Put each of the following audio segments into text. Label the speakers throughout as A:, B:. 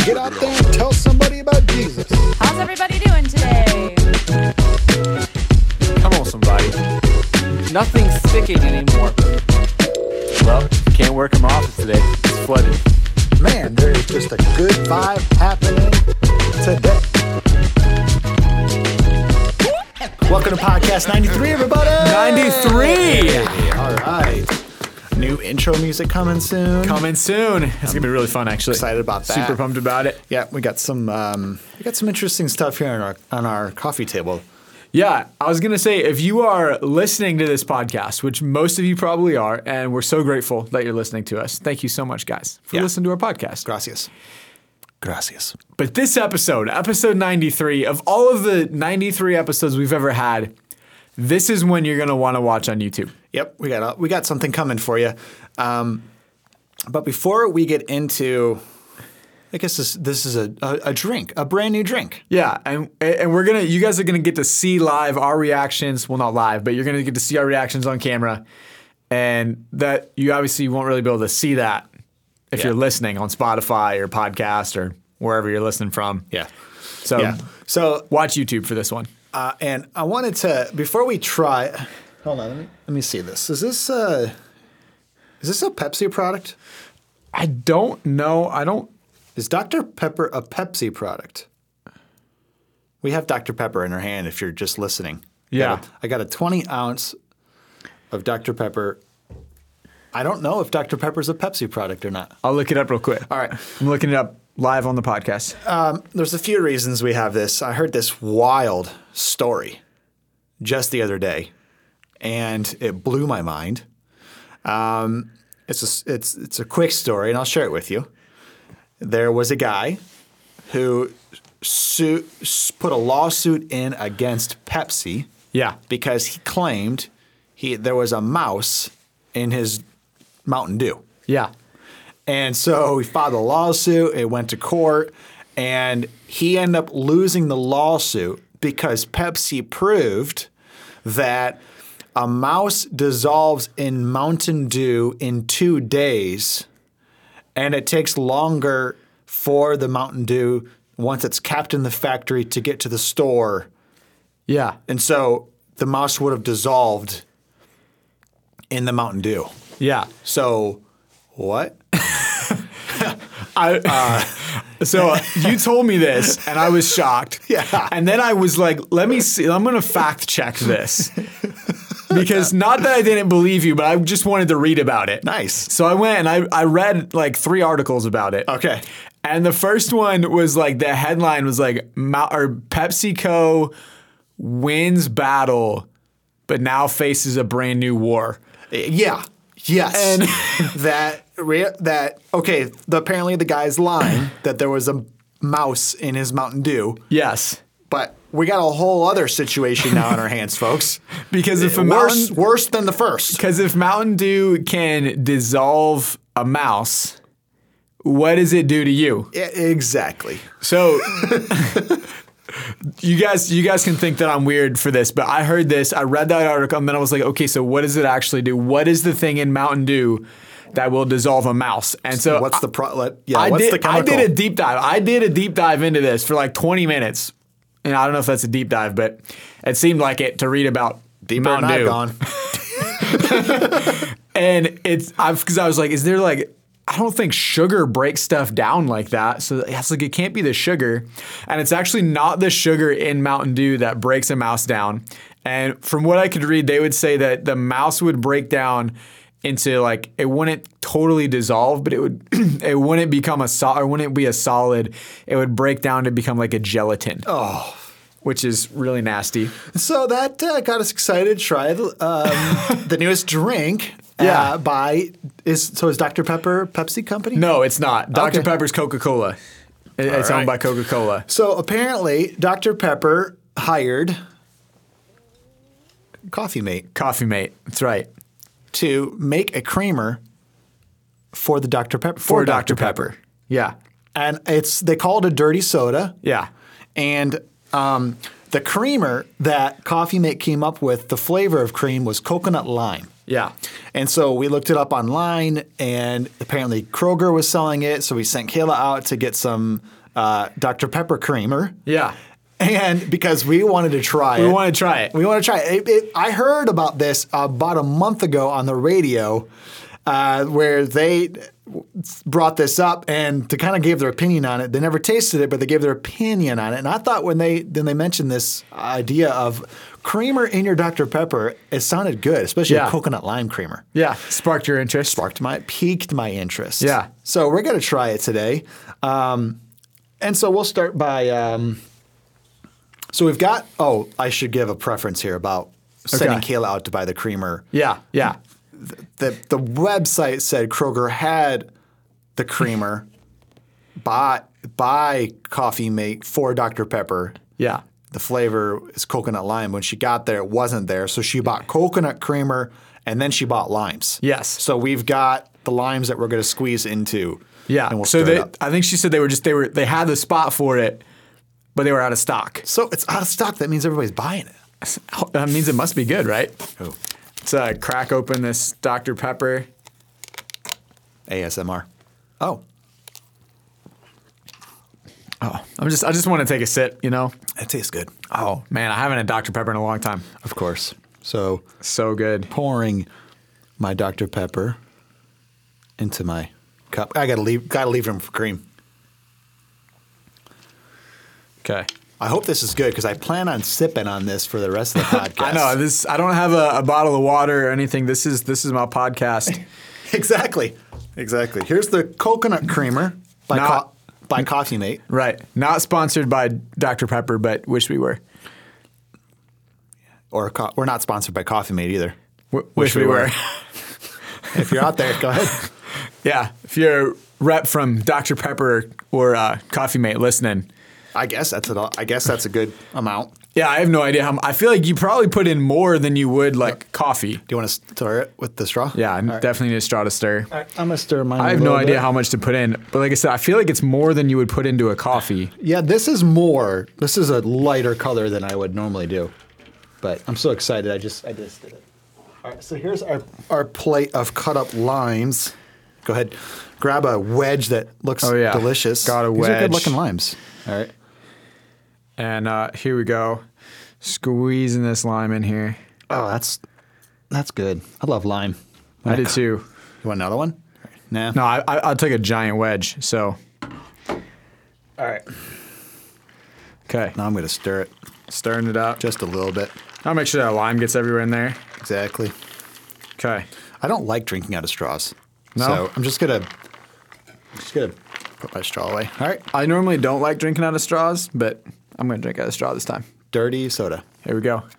A: Get out there and tell somebody about Jesus.
B: How's everybody doing today?
C: Come on, somebody. Nothing's sticking anymore. Well, can't work in my office today. It's flooded.
A: Man, there's just a good vibe happening today. Welcome to Podcast 93, everybody.
C: 93!
A: All right. New intro music coming soon.
C: Coming soon. It's going to be really fun, actually.
A: Excited about that.
C: Super pumped about it.
A: Yeah, we got some interesting stuff here on our coffee table.
C: Yeah, I was going to say, if you are listening to this podcast, which most of you probably are, and we're so grateful that you're listening to us. Thank you so much, guys, for listening to our podcast.
A: Gracias.
C: But this episode 93, of all of the 93 episodes we've ever had, this is when you're going to want to watch on YouTube.
A: Yep, we got something coming for you. But before we get into, I guess this is a drink, a brand new drink.
C: Yeah, and you guys are gonna get to see live our reactions. Well, not live, but you're gonna get to see our reactions on camera, and that you obviously won't really be able to see that if you're listening on Spotify or podcast or wherever you're listening from.
A: Yeah.
C: So watch YouTube for this one.
A: And I wanted to, before we try, hold on, let me see this. Is this a Pepsi product?
C: I don't know.
A: Is Dr. Pepper a Pepsi product? We have Dr. Pepper in our hand if you're just listening.
C: Yeah.
A: I got a 20 ounce of Dr. Pepper. I don't know if Dr. Pepper's a Pepsi product or not.
C: I'll look it up real quick.
A: All right.
C: I'm looking it up live on the podcast.
A: There's a few reasons we have this. I heard this wild story just the other day, and it blew my mind. It's a quick story, and I'll share it with you. There was a guy who put a lawsuit in against Pepsi.
C: Yeah.
A: Because he claimed there was a mouse in his Mountain Dew.
C: Yeah.
A: And so he filed a lawsuit. It went to court, and he ended up losing the lawsuit because Pepsi proved that a mouse dissolves in Mountain Dew in 2 days, and it takes longer for the Mountain Dew once it's capped in the factory to get to the store.
C: Yeah.
A: And so the mouse would have dissolved in the Mountain Dew.
C: Yeah.
A: So what?
C: So you told me this, and I was shocked.
A: Yeah.
C: And then I was like, let me see. I'm going to fact check this. Because not that I didn't believe you, but I just wanted to read about it.
A: Nice.
C: So I went and I read like 3 articles about it.
A: Okay.
C: And the first one was like, the headline was like, PepsiCo wins battle, but now faces a brand new war.
A: Yeah. Yes. And apparently the guy's lying that there was a mouse in his Mountain Dew.
C: Yes.
A: But we got a whole other situation now in our hands, folks.
C: Because if
A: worse than the first.
C: Because if Mountain Dew can dissolve a mouse, what does it do to you?
A: Yeah, exactly.
C: So you guys can think that I'm weird for this, but I heard this, I read that article, and then I was like, okay, so what does it actually do? What is the thing in Mountain Dew that will dissolve a mouse? And so
A: what's the chemical?
C: I did a deep dive. I did a deep dive into this for like 20 minutes. And I don't know if that's a deep dive, but it seemed like it to read about Mountain Dew.
A: Gone.
C: And because I was like, is there like, I don't think sugar breaks stuff down like that. So it's like, it can't be the sugar. And it's actually not the sugar in Mountain Dew that breaks a mouse down. And from what I could read, they would say that the mouse would break down into like, it wouldn't totally dissolve, but it wouldn't become wouldn't be a solid. It would break down to become like a gelatin.
A: Oh.
C: Which is really nasty.
A: So that got us excited to try the newest drink.
C: Yeah.
A: Is Dr. Pepper Pepsi company?
C: No, it's not. Dr.
A: Okay.
C: Pepper's Coca-Cola. It's owned by Coca-Cola.
A: So apparently Dr. Pepper hired Coffee Mate.
C: Coffee Mate. That's right.
A: To make a creamer for the Dr. Pepper.
C: For Dr. Pepper. Yeah.
A: And they call it a dirty soda.
C: Yeah.
A: And the creamer that Coffee Mate came up with, the flavor of cream was coconut lime.
C: Yeah.
A: And so we looked it up online, and apparently Kroger was selling it. So we sent Kayla out to get some Dr. Pepper creamer.
C: Yeah.
A: And because we wanted to try it.
C: We want to try it.
A: We want to try it. I heard about this about a month ago on the radio where they brought this up and to kind of gave their opinion on it. They never tasted it, but they gave their opinion on it. And I thought when they mentioned this idea of creamer in your Dr. Pepper, it sounded good, especially a coconut lime creamer.
C: Yeah. Sparked your interest.
A: Piqued my interest.
C: Yeah.
A: So we're going to try it today. And so we'll start by, so we've got, I should give a preference here about sending Kayla out to buy the creamer.
C: Yeah. Yeah.
A: The website said Kroger had the creamer by Coffee Mate for Dr. Pepper.
C: Yeah.
A: The flavor is coconut lime. When she got there, it wasn't there. So she bought coconut creamer and then she bought limes.
C: Yes.
A: So we've got the limes that we're going to squeeze into.
C: Yeah.
A: And we'll
C: so
A: stir it up.
C: I think she said they had the spot for it, but they were out of stock.
A: So it's out of stock. That means everybody's buying it.
C: That means it must be good, right?
A: Oh.
C: Let's crack open this Dr. Pepper.
A: ASMR. Oh.
C: I just want to take a sip, you know?
A: It tastes good.
C: Oh, man, I haven't had Dr. Pepper in a long time.
A: Of course. So
C: good.
A: pouring my Dr. Pepper into my cup. I gotta leave room for cream.
C: Okay.
A: I hope this is good because I plan on sipping on this for the rest of the podcast.
C: I know this. I don't have a bottle of water or anything. This is my podcast.
A: Exactly. Here's the coconut creamer by Coffee Mate.
C: Right. Not sponsored by Dr. Pepper, but wish we were.
A: Or we're not sponsored by Coffee Mate either.
C: Wish we were.
A: If you're out there, go ahead.
C: Yeah. If you're a rep from Dr. Pepper or Coffee Mate listening.
A: I guess that's it. I guess that's a good amount.
C: Yeah, I have no idea I feel like you probably put in more than you would coffee.
A: Do you want to stir it with the straw?
C: Yeah, I definitely need a straw to stir.
A: All right, I'm going to stir mine.
C: I have no idea how much to put in, but like I said, I feel like it's more than you would put into a coffee.
A: Yeah, this is more. This is a lighter color than I would normally do. But I'm so excited. I just did it. All right, so here's our plate of cut up limes. Go ahead. Grab a wedge that looks delicious.
C: Got a wedge.
A: These are good looking limes. All right.
C: And here we go. Squeezing this lime in here.
A: Oh, that's good. I love lime.
C: I did too.
A: You want another one? Nah.
C: No, I'll take a giant wedge. So.
A: All right.
C: Okay.
A: Now I'm going to stir it
C: Stirring it up.
A: just a little bit.
C: I'll make sure that lime gets everywhere in there.
A: Exactly.
C: Okay.
A: I don't like drinking out of straws.
C: No?
A: So I'm just gonna put my straw away. All right.
C: I normally don't like drinking out of straws, but I'm going to drink out of straw this time.
A: Dirty soda.
C: Here we go.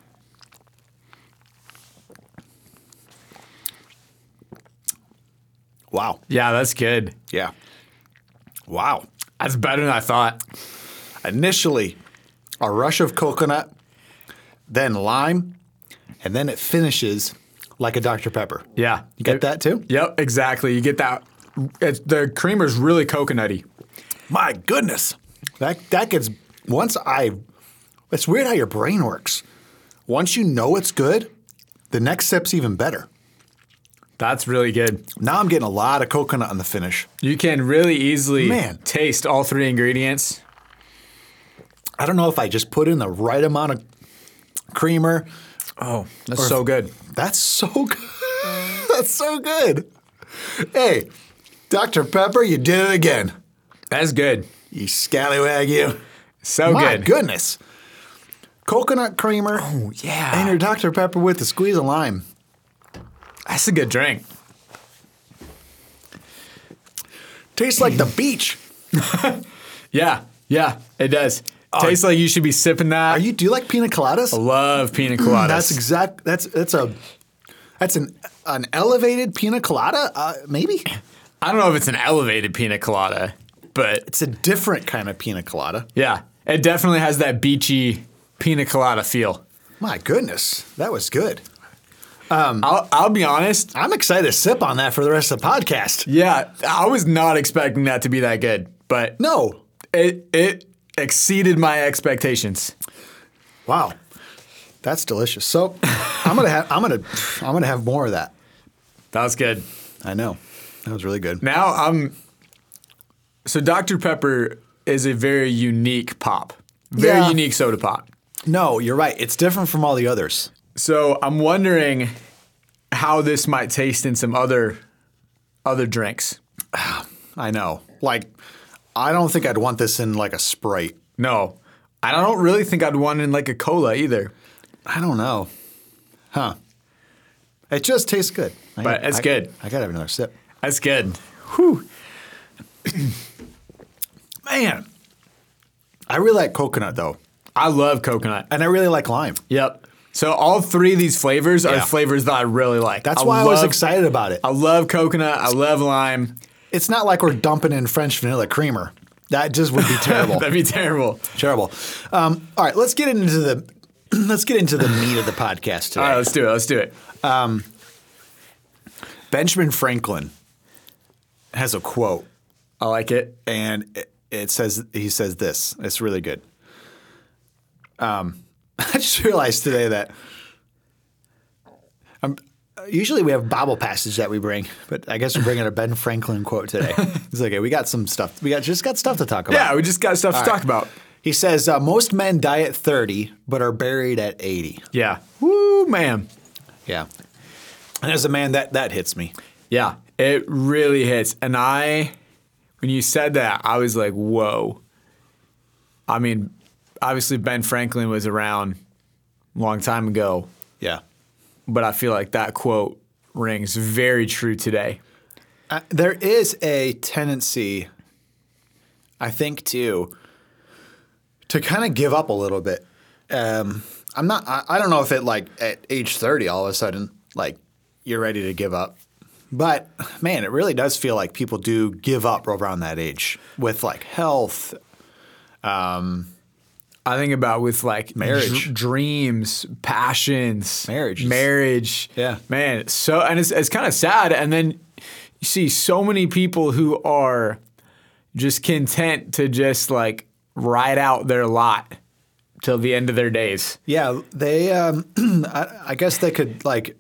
A: Wow.
C: Yeah, that's good.
A: Yeah. Wow.
C: That's better than I thought.
A: Initially, a rush of coconut, then lime, and then it finishes like a Dr. Pepper.
C: Yeah.
A: You get that too?
C: Yep, exactly. You get that. The creamer's really coconutty.
A: My goodness. That gets it's weird how your brain works. Once you know it's good, the next step's even better.
C: That's really good.
A: Now I'm getting a lot of coconut on the finish.
C: You can really easily taste all three ingredients.
A: I don't know if I just put in the right amount of creamer.
C: Oh, that's so good.
A: That's so good. That's so good. Hey, Dr. Pepper, you did it again.
C: That's good.
A: You scallywag, you.
C: So
A: My
C: good.
A: goodness. Coconut creamer.
C: Oh, yeah.
A: And your Dr. Pepper with a squeeze of lime.
C: That's a good drink.
A: Tastes like the beach.
C: Yeah, it does. Tastes like you should be sipping that.
A: Do you like pina coladas?
C: I love pina coladas.
A: That's an elevated pina colada, maybe?
C: I don't know if it's an elevated pina colada, but
A: It's a different kind of pina colada.
C: yeah, it definitely has that beachy pina colada feel.
A: My goodness, that was good.
C: I'll be honest.
A: I'm excited to sip on that for the rest of the podcast.
C: Yeah, I was not expecting that to be that good, but
A: No.
C: it exceeded my expectations.
A: Wow. That's delicious. So I'm gonna have more of that.
C: That was good.
A: I know. That was really good.
C: Now so Dr. Pepper is a very unique pop. Very
A: Yeah.
C: unique soda pop.
A: No, you're right. It's different from all the others.
C: So I'm wondering how this might taste in some other drinks.
A: I know. Like, I don't think I'd want this in like a Sprite.
C: No. I don't really think I'd want it in like a cola either.
A: I don't know. Huh. It just tastes good.
C: But it's good.
A: I gotta have another sip.
C: That's good. Whew.
A: Man. I really like coconut though.
C: I love coconut.
A: And I really like lime.
C: Yep. So all three of these flavors are
A: Yeah.
C: flavors that I really like.
A: That's why I was excited about it.
C: I love coconut. I love lime.
A: It's not like we're dumping in French vanilla creamer. That just would be terrible.
C: That'd be terrible.
A: Terrible. All right, let's get into the meat of the podcast today.
C: All right, let's do it. Let's do it.
A: Benjamin Franklin has a quote,
C: I like it.
A: and he says this. It's really good. I just realized today that usually we have Bible passage that we bring, but I guess we're bringing a Ben Franklin quote today. It's okay. We got some stuff. We just got stuff to talk about.
C: Yeah, we just got stuff to talk about.
A: He says most men die at 30, but are buried at 80.
C: Yeah. Woo, man.
A: Yeah. And as a man, that hits me.
C: Yeah, it really hits. And when you said that, I was like, whoa. I mean, obviously Ben Franklin was around a long time ago,
A: Yeah.
C: but I feel like that quote rings very true today.
A: There is a tendency, I think, to kind of give up a little bit. I don't know if it like at age 30 all of a sudden like you're ready to give up. But man, it really does feel like people do give up around that age with like health.
C: I think about with like
A: Marriage.
C: dreams, passions, marriage.
A: Yeah.
C: Man, it's kind of sad. And then you see so many people who are just content to just like ride out their lot till the end of their days.
A: Yeah, they. I guess they could like,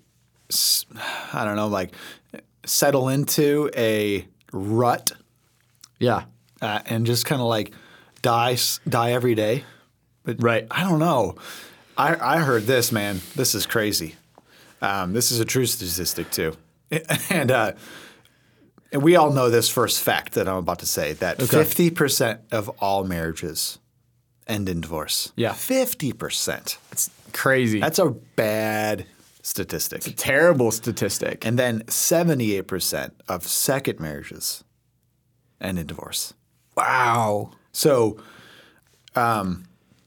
A: I don't know, like settle into a rut
C: Yeah.
A: and just kind of like die every day. But
C: Right.
A: I don't know. I heard this, man. This is crazy. This is a true statistic too, and we all know this first fact that I'm about to say that 50% of all marriages end in divorce.
C: Yeah.
A: 50%.
C: It's crazy.
A: That's a bad statistic.
C: terrible statistic.
A: And then 78% of second marriages end in divorce.
C: Wow.
A: So, and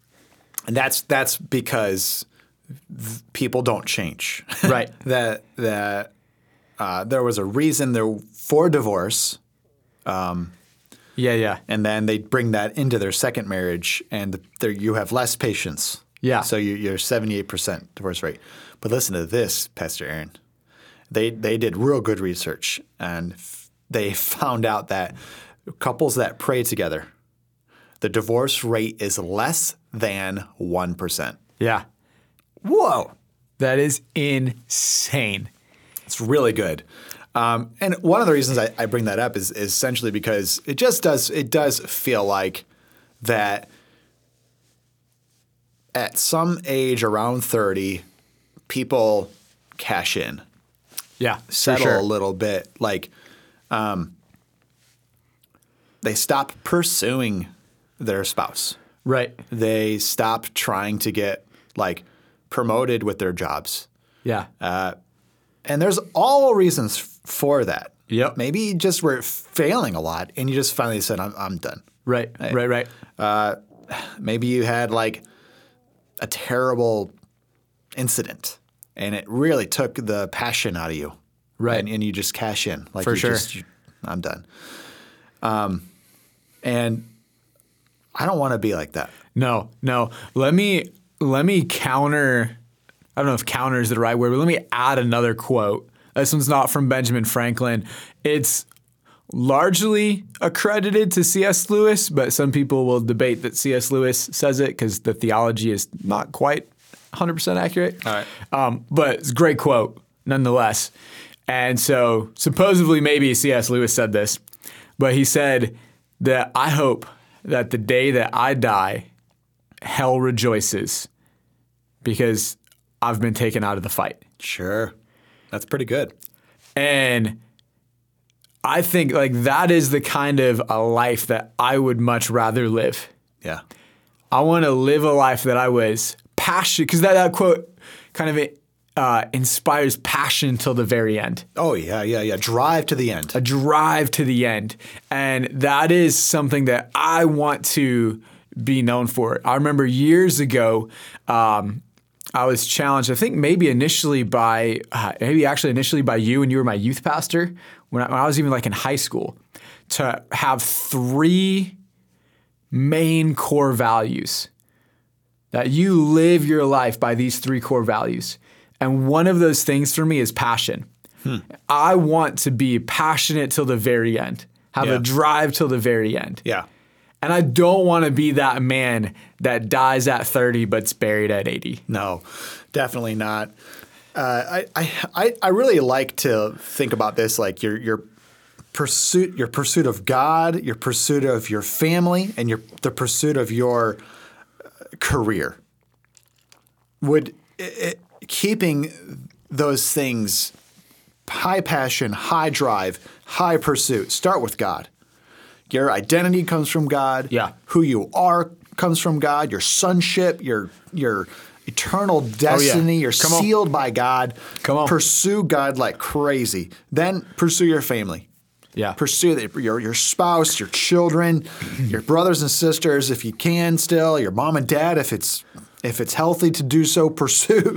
A: that's because people don't change.
C: Right.
A: that there was a reason there for divorce,
C: Yeah.
A: and then they bring that into their second marriage, and you have less patience.
C: Yeah.
A: So you're 78% divorce rate. But listen to this, Pastor Aaron. They did real good research, and they found out that couples that pray together, the divorce rate is less than 1%.
C: Yeah.
A: Whoa.
C: That is insane.
A: It's really good. And one of the reasons I bring that up is essentially because it does feel like that at some age around 30, people cash in,
C: Yeah.
A: settle a little bit. Like they stop pursuing their spouse.
C: Right.
A: They stop trying to get like promoted with their jobs.
C: Yeah.
A: And there's all reasons for that.
C: Yep.
A: Maybe you just were failing a lot and you just finally said, I'm done.
C: Right. Right.
A: Maybe you had like a terrible incident and it really took the passion out of you.
C: Right.
A: And you just cash in. Like
C: For sure.
A: I'm done. And I don't want to be like that.
C: No. Let me counter. I don't know if counter is the right word, but let me add another quote. This one's not from Benjamin Franklin. It's largely accredited to C.S. Lewis, but some people will debate that C.S. Lewis says it because the theology is not quite 100% accurate.
A: All right.
C: But it's a great quote nonetheless. And so supposedly maybe C.S. Lewis said this, but he said that I hope that the day that I die, hell rejoices because I've been taken out of the fight.
A: Sure. That's pretty good.
C: And I think like that is the kind of a life that I would much rather live.
A: Yeah.
C: I want to live a life that I was passionate, because that quote kind of inspires passion till the very end.
A: Oh, yeah. Drive to the end.
C: A drive to the end. And that is something that I want to be known for. I remember years ago, I was challenged, I think maybe initially by you, and you were my youth pastor, when I was even like in high school, to have 3 main core values. That you live your life by these 3 core values. And one of those things for me is passion. I want to be passionate till the very end, have a drive till the very end.
A: Yeah.
C: And I don't want to be that man that dies at 30 but's buried at 80.
A: No, definitely not. I really like to think about this like your pursuit of God, your pursuit of your family, and the pursuit of your career. Keeping those things high passion, high drive, high pursuit, start with God. Your identity comes from God.
C: Yeah.
A: Who you are comes from God. Your sonship, your eternal destiny, you're sealed by God.
C: Come on.
A: Pursue God like crazy. Then pursue your family.
C: Yeah.
A: Pursue your spouse, your children, your brothers and sisters if you can still, your mom and dad if it's healthy to do so, pursue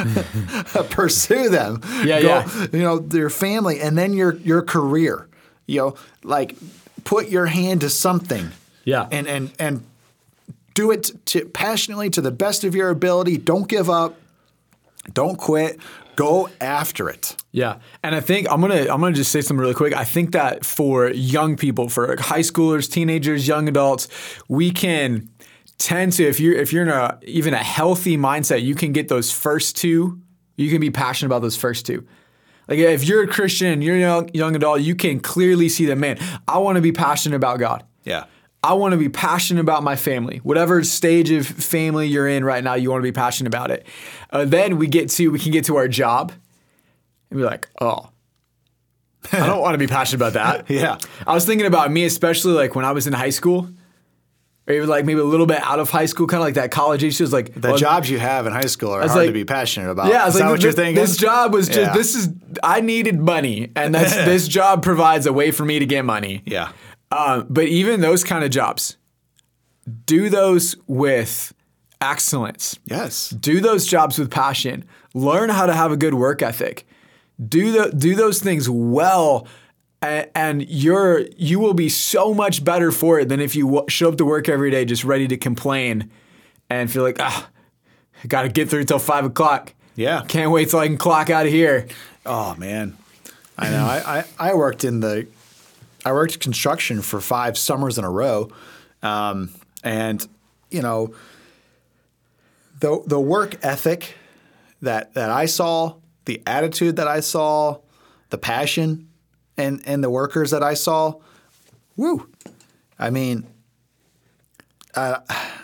A: them.
C: Yeah.
A: Your family, and then your career. Like put your hand to something.
C: Yeah.
A: And do it passionately to the best of your ability. Don't give up. Don't quit. Go after it.
C: Yeah. And I think I'm gonna just say something really quick. I think that for young people, for high schoolers, teenagers, young adults, we can tend to, if you're in even a healthy mindset, you can get those first 2. You can be passionate about those first 2. Like if you're a Christian and you're a young adult, you can clearly see that, man, I want to be passionate about God.
A: Yeah.
C: I want to be passionate about my family. Whatever stage of family you're in right now, you want to be passionate about it. Then we can get to our job and be like, oh, I don't want to be passionate about that.
A: Yeah.
C: I was thinking about me, especially like when I was in high school, or even like maybe a little bit out of high school, kind of like that college age. It was like
A: the jobs you have in high school are hard to be passionate about.
C: Yeah,
A: is that what you're thinking?
C: This job was just I needed money, and this job provides a way for me to get money.
A: Yeah.
C: But even those kind of jobs, do those with excellence.
A: Yes.
C: Do those jobs with passion. Learn how to have a good work ethic. Do those things well, and you will be so much better for it than if you show up to work every day just ready to complain and feel like, I got to get through till 5 o'clock.
A: Yeah.
C: Can't wait till I can clock out of here.
A: Oh man, I know. I worked construction for 5 summers in a row, and the work ethic that I saw, the attitude that I saw, the passion, and the workers that I saw, woo! I mean, I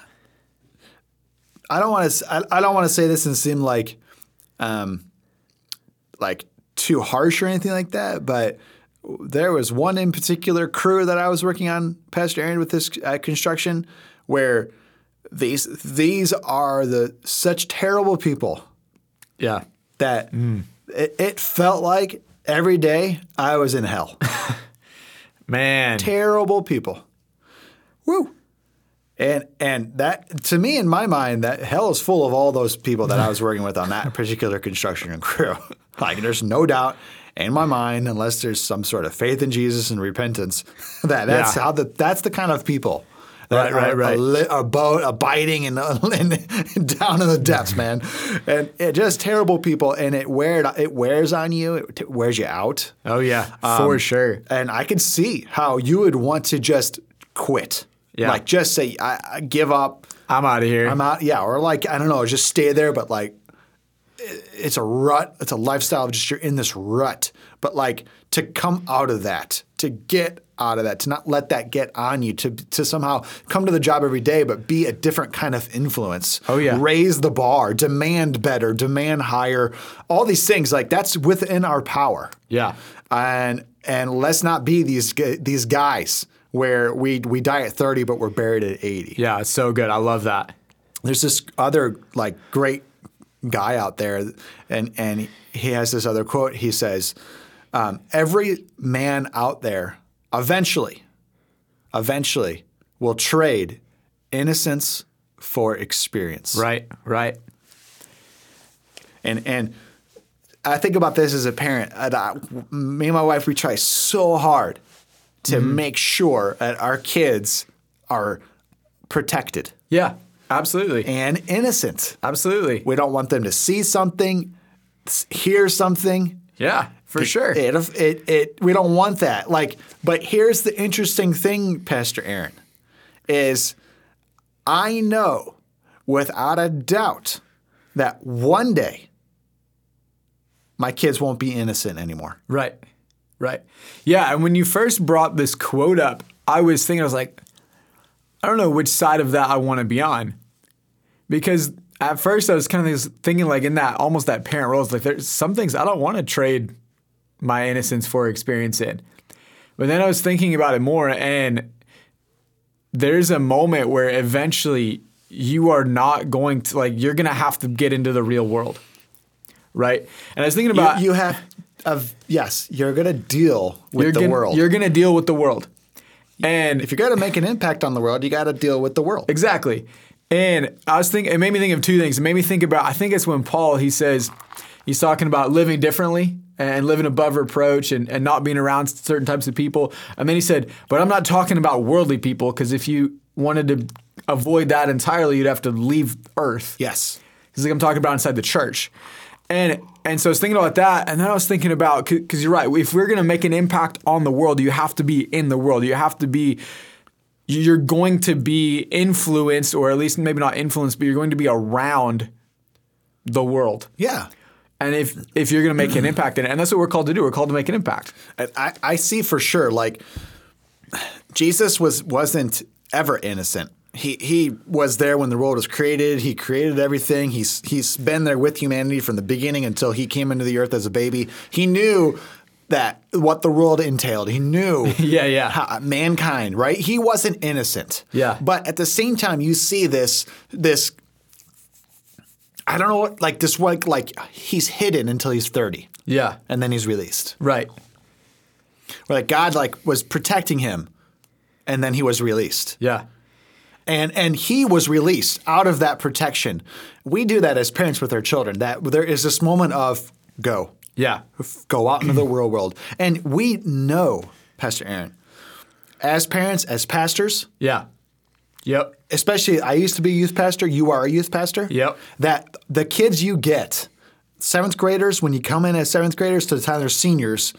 A: don't want to say this and seem like too harsh or anything like that, but there was one in particular crew that I was working on, Pastor Aaron, with this construction, where these are such terrible people.
C: Yeah.
A: That it felt like every day I was in hell.
C: Man.
A: Terrible people. Woo. And that, to me, in my mind, that hell is full of all those people that I was working with on that particular construction crew. Like, there's no doubt in my mind, unless there's some sort of faith in Jesus and repentance, that's the kind of people that are abiding and down in the depths, man. And just terrible people, and it wears on you. It wears you out.
C: Oh yeah, for sure.
A: And I could see how you would want to just quit.
C: Yeah.
A: Like just say, I give up.
C: I'm out of here.
A: I'm out. Yeah. Or like, I don't know, just stay there. But like, it's a rut. It's a lifestyle of just you're in this rut. But like to come out of that to get out of that, to not let that get on you, to somehow come to the job every day, but be a different kind of influence.
C: Oh, yeah.
A: Raise the bar, demand better, demand higher, all these things, like that's within our power.
C: Yeah.
A: And let's not be these guys where we die at 30, but we're buried at 80.
C: Yeah, it's so good. I love that.
A: There's this other like great guy out there, and he has this other quote. He says, every man out there eventually will trade innocence for experience.
C: Right.
A: And I think about this as a parent. Me and my wife, we try so hard to make sure that our kids are protected.
C: Yeah, absolutely.
A: And innocent.
C: Absolutely.
A: We don't want them to see something, hear something.
C: Yeah, for sure.
A: We don't want that. But here's the interesting thing, Pastor Aaron, is I know without a doubt that one day my kids won't be innocent anymore.
C: Right. Yeah, and when you first brought this quote up, I was like, I don't know which side of that I want to be on. Because at first I was kind of thinking like in that, almost that parent role, like there's some things I don't want to trade my innocence for experience in. But then I was thinking about it more, and there's a moment where eventually you are not going to, like, you're going to have to get into the real world. Right? And I was thinking about...
A: You have... yes, you're going to deal with the world.
C: You're going to deal with the world. And
A: if you're going to make an impact on the world, you got to deal with the world.
C: Exactly. And I was thinking, it made me think of two things. It made me think about, I think it's when Paul, he says, he's talking about living differently and living above reproach and not being around certain types of people. And then he said, but I'm not talking about worldly people, because if you wanted to avoid that entirely, you'd have to leave earth.
A: Yes.
C: Because like I'm talking about inside the church. And so I was thinking about that, and then I was thinking about, because you're right, if we're going to make an impact on the world, you have to be in the world. You're going to be influenced, or at least maybe not influenced, but you're going to be around the world.
A: Yeah.
C: And if you're going to make an impact in it, and that's what we're called to do, we're called to make an impact.
A: I see for sure, like, Jesus wasn't ever innocent. He was there when the world was created. He created everything. He's been there with humanity from the beginning until he came into the earth as a baby. He knew that what the world entailed. He knew mankind, right? He wasn't innocent.
C: Yeah.
A: But at the same time, you see this I don't know what, like this, like he's hidden until he's 30.
C: Yeah.
A: And then he's released.
C: Right.
A: Where like God was protecting him, and then he was released.
C: Yeah.
A: And he was released out of that protection. We do that as parents with our children, that there is this moment of go.
C: Yeah.
A: Go out into the real world. And we know, Pastor Aaron, as parents, as pastors.
C: Yeah. Yep.
A: Especially, I used to be a youth pastor. You are a youth pastor.
C: Yep.
A: That the kids you get, 7th graders, when you come in as 7th graders to the time they're seniors,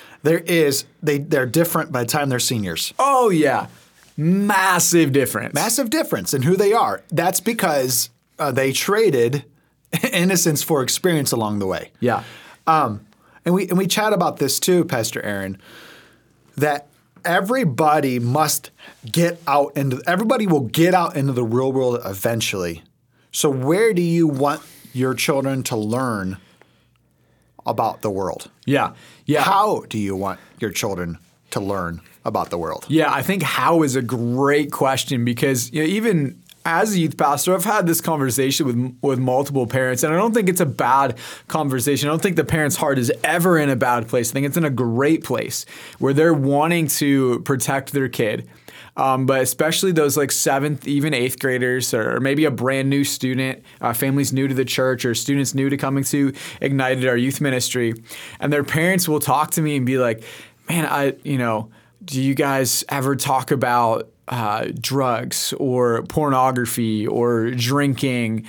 A: they're different by the time they're seniors.
C: Oh, yeah. Massive difference.
A: Massive difference in who they are. That's because they traded innocence for experience along the way.
C: Yeah.
A: And we chat about this too, Pastor Aaron, that everybody must everybody will get out into the real world eventually. So where do you want your children to learn about the world?
C: Yeah. Yeah.
A: How do you want your children to learn about the world?
C: Yeah, I think how is a great question, because even as a youth pastor, I've had this conversation with multiple parents, and I don't think it's a bad conversation. I don't think the parent's heart is ever in a bad place. I think it's in a great place where they're wanting to protect their kid. But especially those like 7th, even 8th graders, or maybe a brand new student, families new to the church, or students new to coming to Ignited, our youth ministry. And their parents will talk to me and be like, man, do you guys ever talk about drugs or pornography or drinking,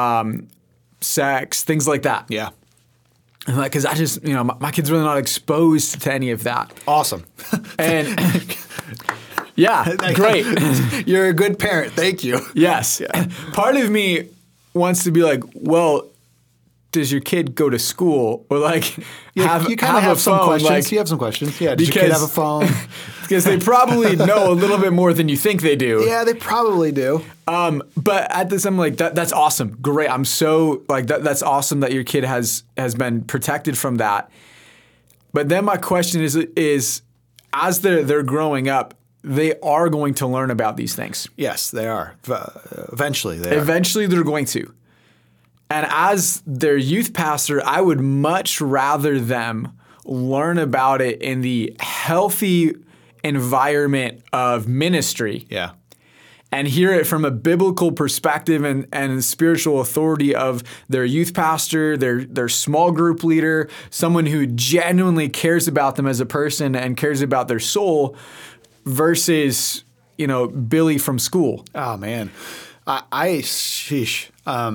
C: sex, things like that?
A: Yeah.
C: Because I just, my kid's really not exposed to any of that.
A: Awesome.
C: And yeah, great.
A: You're a good parent. Thank you.
C: Yes. Yeah. Part of me wants to be like, well, does your kid go to school or like
A: You kind of have some
C: phone,
A: questions.
C: like-
A: You have some questions. Yeah. Does your kid have a phone?
C: because they probably know a little bit more than you think they do.
A: Yeah, they probably do.
C: But at this, I'm like, that's awesome. Great. I'm so like that's awesome that your kid has been protected from that. But then my question is as they're growing up, they are going to learn about these things.
A: Yes, they are. Eventually, they are.
C: Eventually, they're going to. And as their youth pastor, I would much rather them learn about it in the healthy environment of ministry
A: Yeah.
C: and hear it from a biblical perspective and spiritual authority of their youth pastor, their small group leader, someone who genuinely cares about them as a person and cares about their soul versus, Billy from school.
A: Oh man, sheesh.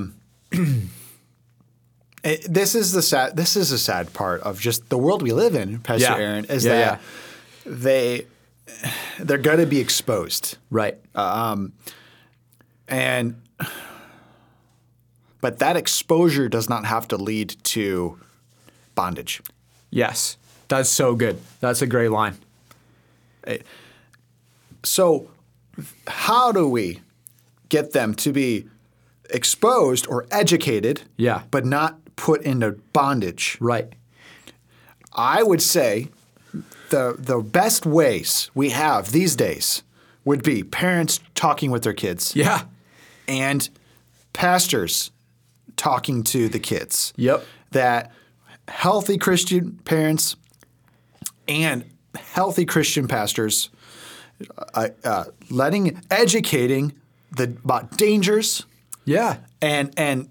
A: This is a sad part of just the world we live in, Pastor Aaron, is that they're going to be exposed,
C: Right.
A: but that exposure does not have to lead to bondage.
C: Yes. That's so good. That's a great line.
A: So, how do we get them to be exposed or educated,
C: Yeah.
A: but not put into bondage?
C: Right.
A: I would say the best ways we have these days would be parents talking with their kids
C: Yeah.
A: and pastors talking to the kids.
C: Yep.
A: That healthy Christian parents and healthy Christian pastors educating about dangers
C: Yeah.
A: and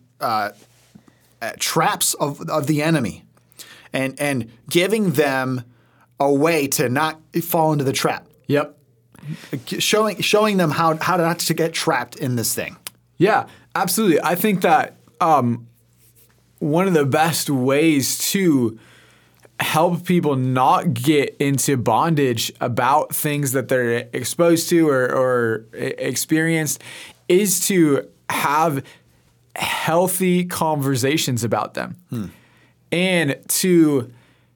A: traps of the enemy, and giving them a way to not fall into the trap,
C: Yep.
A: showing them how not to get trapped in this thing.
C: Yeah, absolutely. I think that one of the best ways to help people not get into bondage about things that they're exposed to or experienced is to have healthy conversations about them and to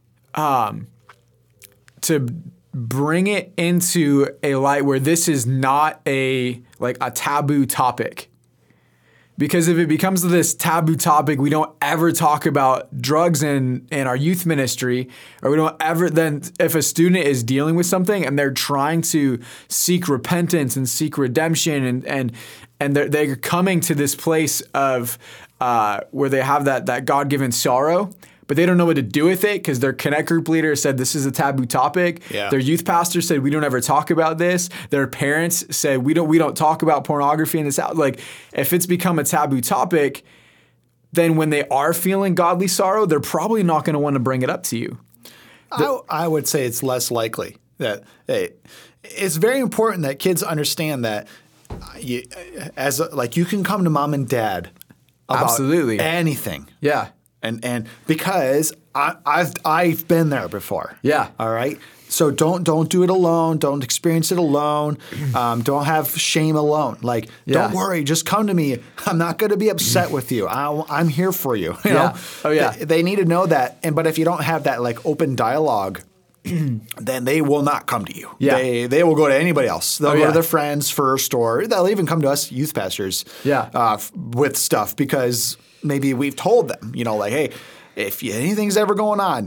C: bring it into a light where this is not a taboo topic. Because if it becomes this taboo topic, we don't ever talk about drugs in our youth ministry, or we don't ever, then if a student is dealing with something and they're trying to seek repentance and seek redemption and they're coming to this place of where they have that God-given sorrow, but they don't know what to do with it because their connect group leader said this is a taboo topic.
A: Yeah.
C: Their youth pastor said we don't ever talk about this. Their parents said we don't talk about pornography in this house. Like if it's become a taboo topic, then when they are feeling godly sorrow, they're probably not going to want to bring it up to you.
A: I would say it's less likely that it's very important that kids understand that you can come to mom and dad about
C: Absolutely.
A: anything.
C: Yeah.
A: And because I've been there before.
C: Yeah.
A: All right. So don't do it alone. Don't experience it alone. Don't have shame alone. Like don't worry. Just come to me. I'm not going to be upset with you. I'm here for you. You know.
C: Oh yeah.
A: They need to know that. But if you don't have that like open dialogue, then they will not come to you.
C: Yeah.
A: They will go to anybody else. They'll go
C: yeah.
A: to their friends first, or they'll even come to us youth pastors.
C: Yeah.
A: With stuff because maybe we've told them, like, hey, if anything's ever going on,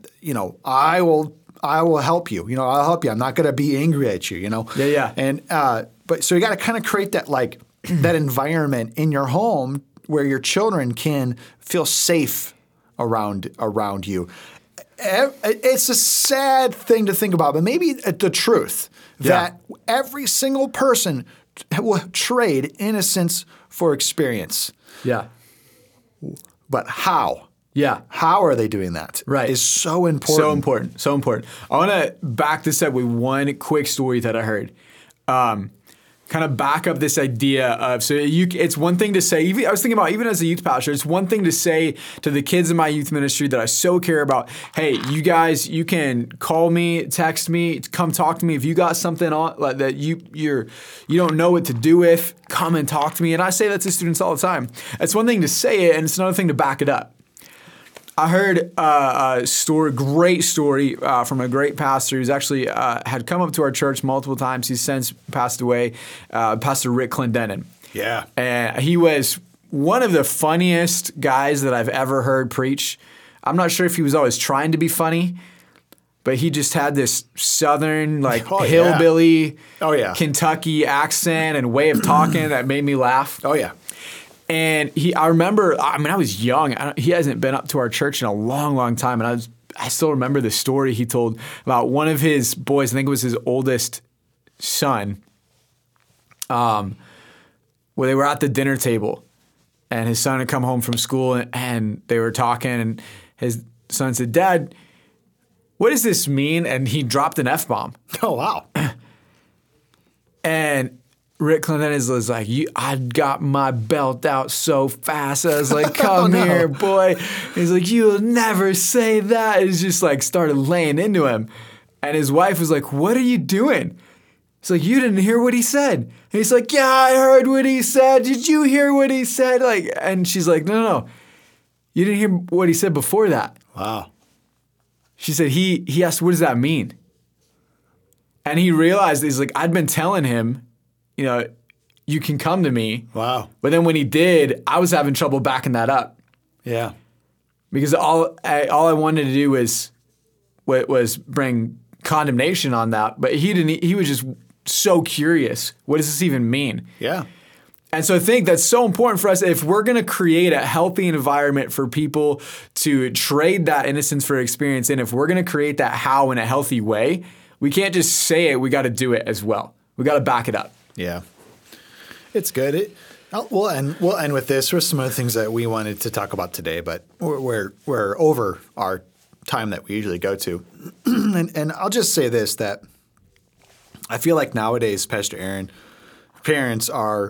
A: I will help you. I'll help you. I'm not going to be angry at you.
C: Yeah.
A: And but so you got to kind of create that like that environment in your home where your children can feel safe around you. It's a sad thing to think about, but maybe the truth that every single person will trade innocence for experience.
C: Yeah.
A: But how?
C: Yeah.
A: How are they doing that?
C: Right.
A: Is so important.
C: So important. I want to back this up with one quick story that I heard. Kind of back up this idea of, it's one thing to say, I was thinking about even as a youth pastor, it's one thing to say to the kids in my youth ministry that I so care about, hey, you guys, you can call me, text me, come talk to me. If you got something on like that you don't know what to do with, come and talk to me. And I say that to students all the time. It's one thing to say it and it's another thing to back it up. I heard a story, great story from a great pastor who's actually had come up to our church multiple times. He's since passed away, Pastor Rick Clendenin.
A: Yeah.
C: And he was one of the funniest guys that I've ever heard preach. I'm not sure if he was always trying to be funny, but he just had this southern, hillbilly, Kentucky accent and way of talking that made me laugh.
A: Oh, yeah.
C: And I remember, I was young. He hasn't been up to our church in a long, long time. And I still remember the story he told about one of his boys, I think it was his oldest son, where they were at the dinner table. And his son had come home from school and they were talking. And his son said, "Dad, what does this mean?" And he dropped an F-bomb.
A: Oh, wow.
C: And Rick Clendenin was like, I got my belt out so fast. I was like, come here, boy. He's like, "You'll never say that." He's just like started laying into him. And his wife was like, "What are you doing?" He's like, "You didn't hear what he said." And he's like, "Yeah, I heard what he said. Did you hear what he said?" And she's like, No. You didn't hear what he said before that.
A: Wow.
C: She said, he asked, "What does that mean?" And he realized, he's like, I'd been telling him, you can come to me.
A: Wow.
C: But then when he did, I was having trouble backing that up.
A: Yeah.
C: Because all I wanted to do was bring condemnation on that. But he didn't. He was just so curious. What does this even mean?
A: Yeah.
C: And so I think that's so important for us. If we're going to create a healthy environment for people to trade that innocence for experience in, if we're going to create that how in a healthy way, we can't just say it. We got to do it as well. We got to back it up.
A: Yeah. It's good. We'll end with this. There's some other things that we wanted to talk about today, but we're over our time that we usually go to. and I'll just say this, that I feel like nowadays, Pastor Aaron, parents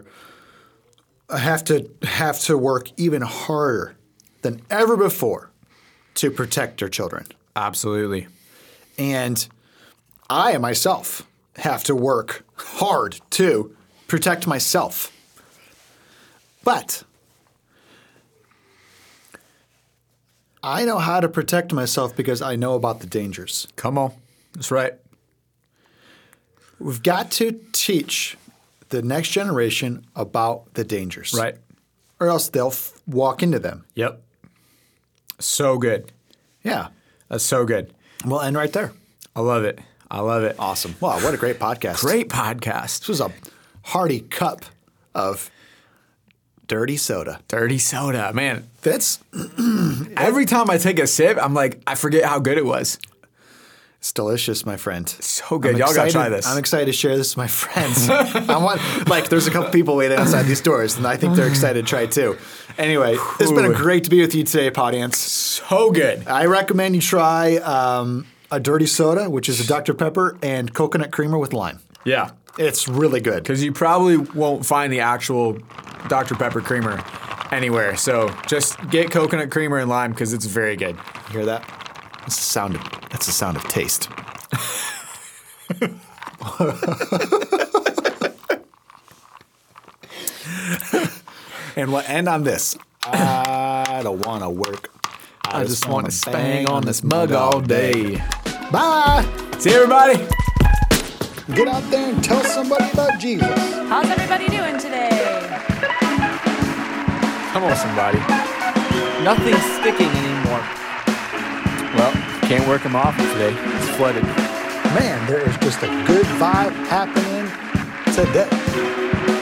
A: have to work even harder than ever before to protect their children.
C: Absolutely.
A: And I myself have to work hard to protect myself. But I know how to protect myself because I know about the dangers.
C: Come on. That's right.
A: We've got to teach the next generation about the dangers.
C: Right.
A: Or else they'll walk into them.
C: Yep. So good.
A: Yeah.
C: That's so good.
A: We'll end right there.
C: I love it.
A: Awesome. Wow, what a great podcast.
C: Great podcast.
A: This was a hearty cup of dirty soda.
C: Dirty soda. Man,
A: That's
C: every time I take a sip, I'm like, I forget how good it was.
A: it's delicious, my friend.
C: So good. Y'all got to try this.
A: I'm excited to share this with my friends. There's a couple people waiting outside these doors, and I think they're excited to try it too. Anyway, it's been great to be with you today, audience.
C: So good.
A: I recommend you try a dirty soda, which is a Dr. Pepper and coconut creamer with lime.
C: Yeah.
A: It's really good.
C: Because you probably won't find the actual Dr. Pepper creamer anywhere. So just get coconut creamer and lime because it's very good.
A: You hear that? That's the sound of taste. And we'll end on this. I don't want to work.
C: I just want to bang on this mug all day.
A: Bye.
C: See you, everybody.
A: Get out there and tell somebody about Jesus.
B: How's everybody doing today?
C: Come on, somebody.
D: Nothing's sticking anymore.
C: Well, can't work them off today. It's flooded.
A: Man, there is just a good vibe happening today.